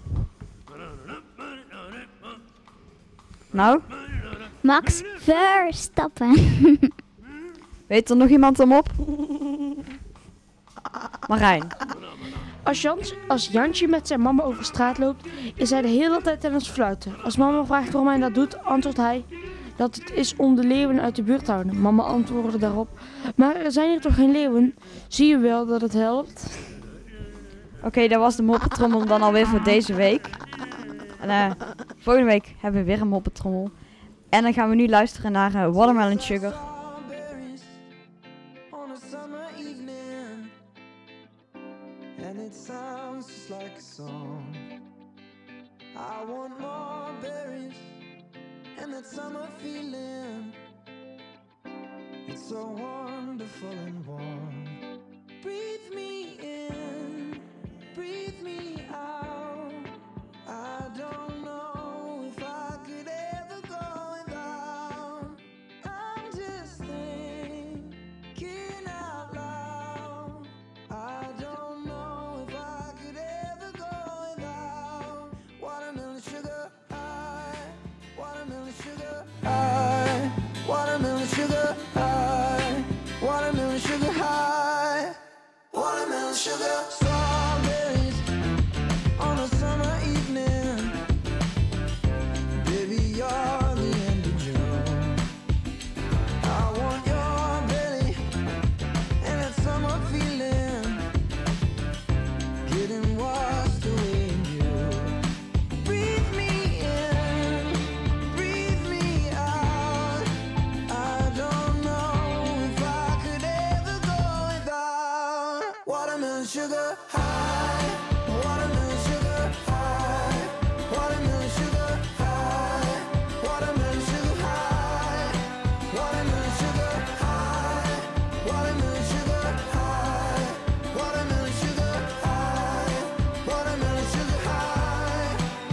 F: Nou?
E: Max Verstappen.
F: Weet er nog iemand een mop? Marijn.
D: Als, Jans, als Jantje met zijn mama over straat loopt, is hij de hele tijd aan het fluiten. Als mama vraagt waarom hij dat doet, antwoordt hij dat het is om de leeuwen uit de buurt te houden. Mama antwoordde daarop: maar er zijn hier toch geen leeuwen? Zie je wel dat het helpt?
F: Oké, okay, dat was de moppetrommel dan alweer voor deze week. En uh, volgende week hebben we weer een moppetrommel. En dan gaan we nu luisteren naar uh, Watermelon Sugar.
I: And it sounds just like a song. I want more berries and that summer feeling. It's so wonderful and warm. Breathe me in, breathe me out. I don't know if I could ever go without. I'm just thinking out loud. I don't know if I could ever go without watermelon sugar high, watermelon sugar high, watermelon sugar high, watermelon sugar high, watermelon sugar. Strawberries on a summer evening, baby you're the end of June. I want your belly and that summer feeling, getting washed away in you. Breathe me in, breathe me out. I don't know if I could ever go without watermelon sugar high, watermelon sugar high, watermelon sugar high, watermelon sugar high, watermelon sugar high, watermelon sugar high, watermelon sugar high, watermelon sugar high.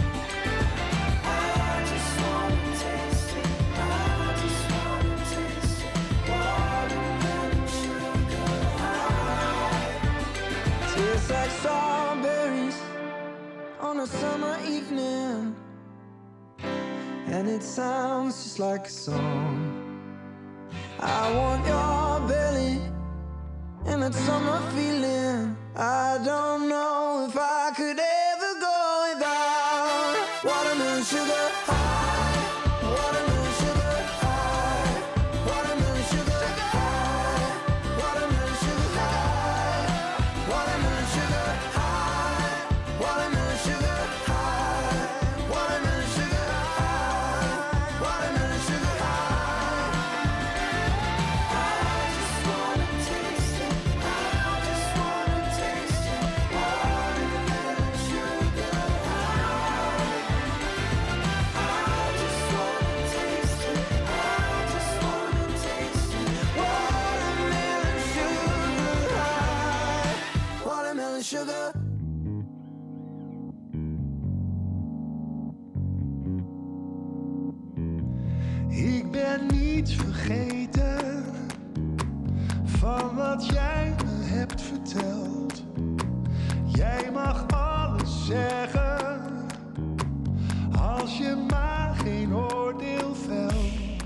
I: I just wanna taste it, I just wanna taste it, watermelon sugar high. Tastes like strawberries on a summer evening, and it sounds just like a song. I want your belly and that summer feeling. I don't know if I could ever go without watermelon sugar high, watermelon sugar high, watermelon sugar high, watermelon sugar high, watermelon sugar high, watermelon sugar high, watermelon sugar high, watermelon sugar high. I just wanna taste it, I just wanna taste it, watermelon sugar high. I just wanna taste it, I just wanna taste it, watermelon sugar high, watermelon sugar. Ik ben niets vergeten van wat jij me hebt verteld. Jij mag alles zeggen als je maar geen oordeel velt.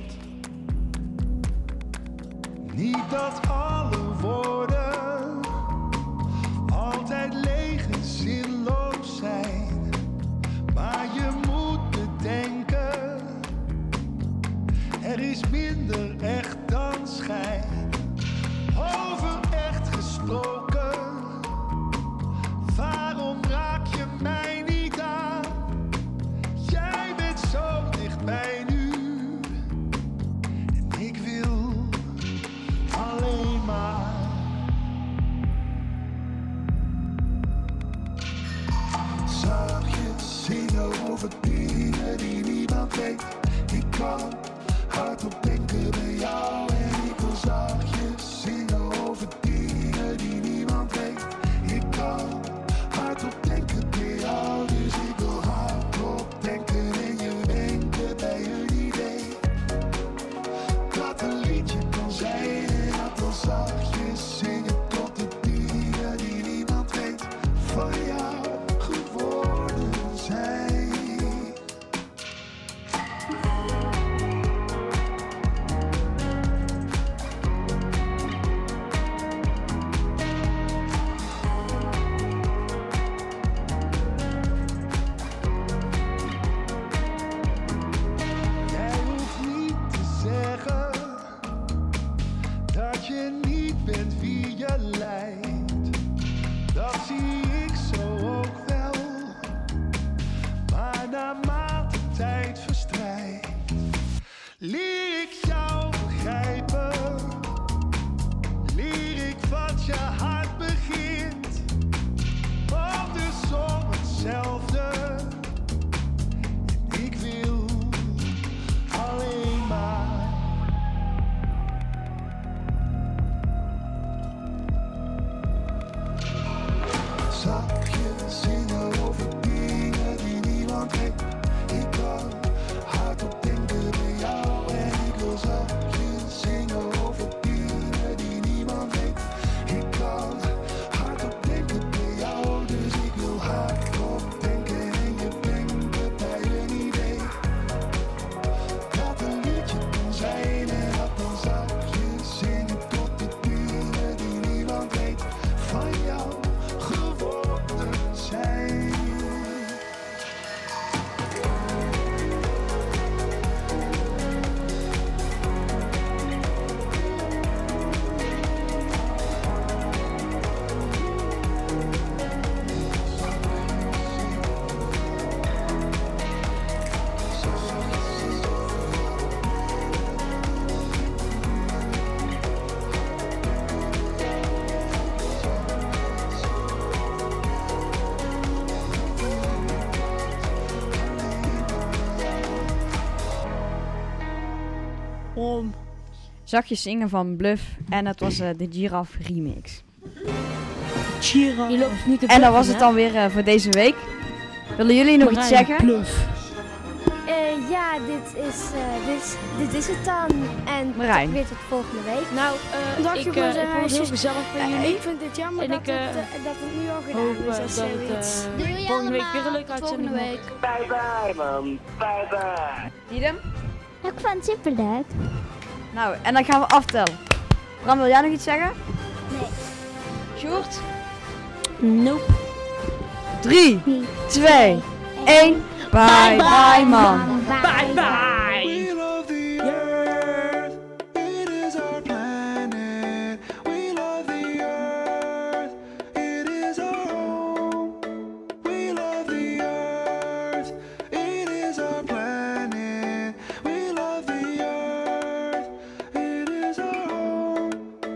I: Niet dat alle woorden altijd leeg en zinloos zijn, maar je moet bedenken, er is minder echt dan schijn. Over echt gesproken, zingen over dingen die niemand weet. Ik kan hardop denken bij jou en ik wil zachtjes zingen over dingen die niemand weet. Ik kan hardop denken bij jou, dus ik wil hardop denken en je wenken bij een idee. Dat een liedje kan zijn en dat dan zachtjes zingen tot de dingen die niemand weet van jou geworden zijn. Jij hoeft niet te zeggen dat je niet bent wie je lijkt. Dat zie ik zo ook wel. Maar naarmate tijd verstrijkt, leer ik jou begrijpen. Leer ik wat je hart begint. Andersom hetzelfde. En ik wil alleen maar zachtjes zingen over dingen die niemand weet. Ik kan hardop denken bij jou en ik wil zachtjes zingen over dingen die niemand weet. Ik kan hardop denken bij jou, dus ik wil hardop denken en je wenken bij een idee. Dat een liedje kan zijn en dat dan zachtjes zingen tot de dingen die niemand weet van jou geworden zijn.
D: Om.
F: Zachtjes zingen van Bluff en het was uh, de Giraffe remix.
D: Giraffe.
F: Je
D: loopt niet te
F: En dat
D: bluffen,
F: was het
D: hè?
F: dan weer uh, voor deze week. Willen jullie nog iets
D: Marijn,
F: zeggen?
D: Bluff.
V: Eh, ja, dit is, eh, dit, is, dit is het dan. En
F: Marijn.
V: tot- weer tot volgende week.
T: Nou, eh,
V: Dank
T: ik,
V: je
T: eh,
V: voor
T: ik
V: de
T: vond het heel
V: zus-
T: gezellig van
V: Eh,
T: jullie.
V: Ik vind het jammer
T: En
V: dat,
T: ik,
V: het,
T: eh,
V: eh, dat het nu al gedaan
T: hoop,
V: is.
T: eh,
V: als
T: dat het,
V: zoiets.
T: eh,
V: Doei
T: volgende week weer een
V: allemaal,
T: leuke
V: tot
T: uitzending
V: volgende
T: wordt.
V: week.
N: Bye bye, man. Bye bye.
F: Didem?
E: Ik vond het superleuk.
F: Nou, en dan gaan we aftellen. Bram, wil jij nog iets zeggen?
E: Nee.
F: Sjoerd?
D: Nope.
F: Drie, twee, één. Bye bye, man.
T: Bye bye.
I: We love the earth, it is our planet. We love the earth, it is our home. We love the earth, it is our planet. We love the earth, it is our home.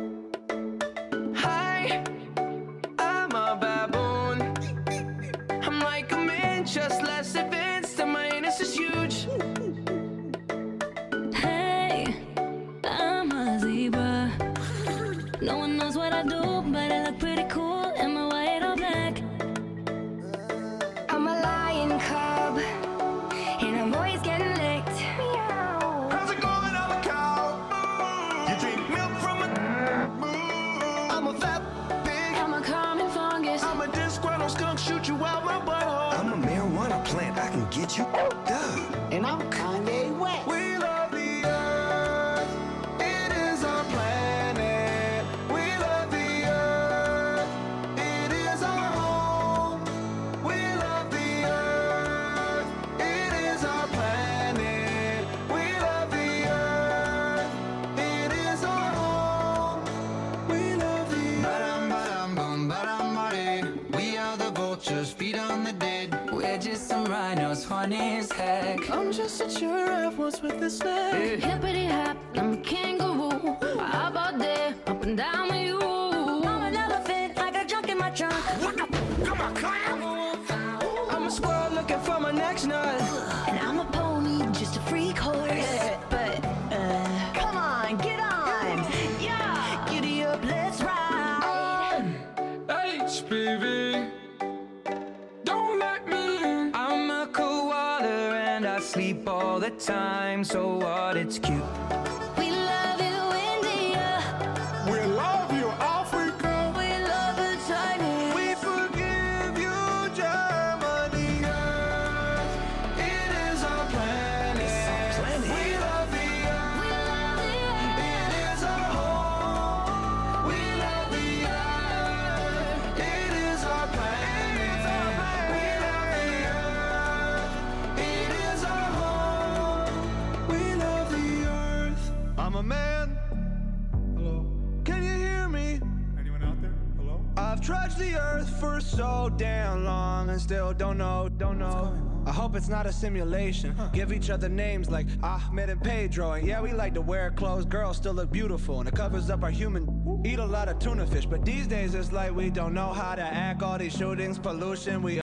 I: Hi, I'm a baboon. I'm like a man, just less advanced, and my anus is huge.
A: Hey, I'm a zebra. No one knows what I do, but I look pretty cool. Am I white or black?
V: I'm a lion cub, and I'm always getting licked.
I: How's it going? I'm a cow. You drink milk from a. I'm a fat pig.
A: I'm a common fungus.
I: I'm a disgruntled skunk, shoot you out my butthole.
J: I'm a marijuana plant, I can get you up.
I: And I'm Kanye West. We love the earth. It is our planet. We love the earth. It is our home. We love the earth. It is our planet. We love the earth. It is our home. We love the
W: Ba-dum, ba-dum, bum, ba-dum, ba-dee. We are the vultures, feed on the dead. We're just some rhinos, funny as heck.
I: I'm just a giraffe, what's with the snake?
A: Hippity hop, I'm a kangaroo. How about that? Up and down with you. I'm an elephant, I got junk in my trunk.
I: I'm a squirrel looking for my next
W: touch, baby. Don't let me in. I'm a koala and I sleep all the time. So what? It's cute.
A: We love you, India.
W: We love you, Africa.
A: We love you, China.
W: We forgive you, Germany. Earth, it is our planet. We love the earth. It is our home. We love the earth. It is our planet. We love the earth. It is our home. We love the earth. I'm a man. Hello. Can you hear me? Anyone out there? Hello? I've trudged the earth for so damn long and still don't know, don't know. I hope it's not a simulation. Give each other names like Ahmed and Pedro. And yeah, we like to wear clothes. Girls still look beautiful and it covers up our human. Eat a lot of tuna fish, but these days it's like we don't know how to act. All these shootings, pollution, we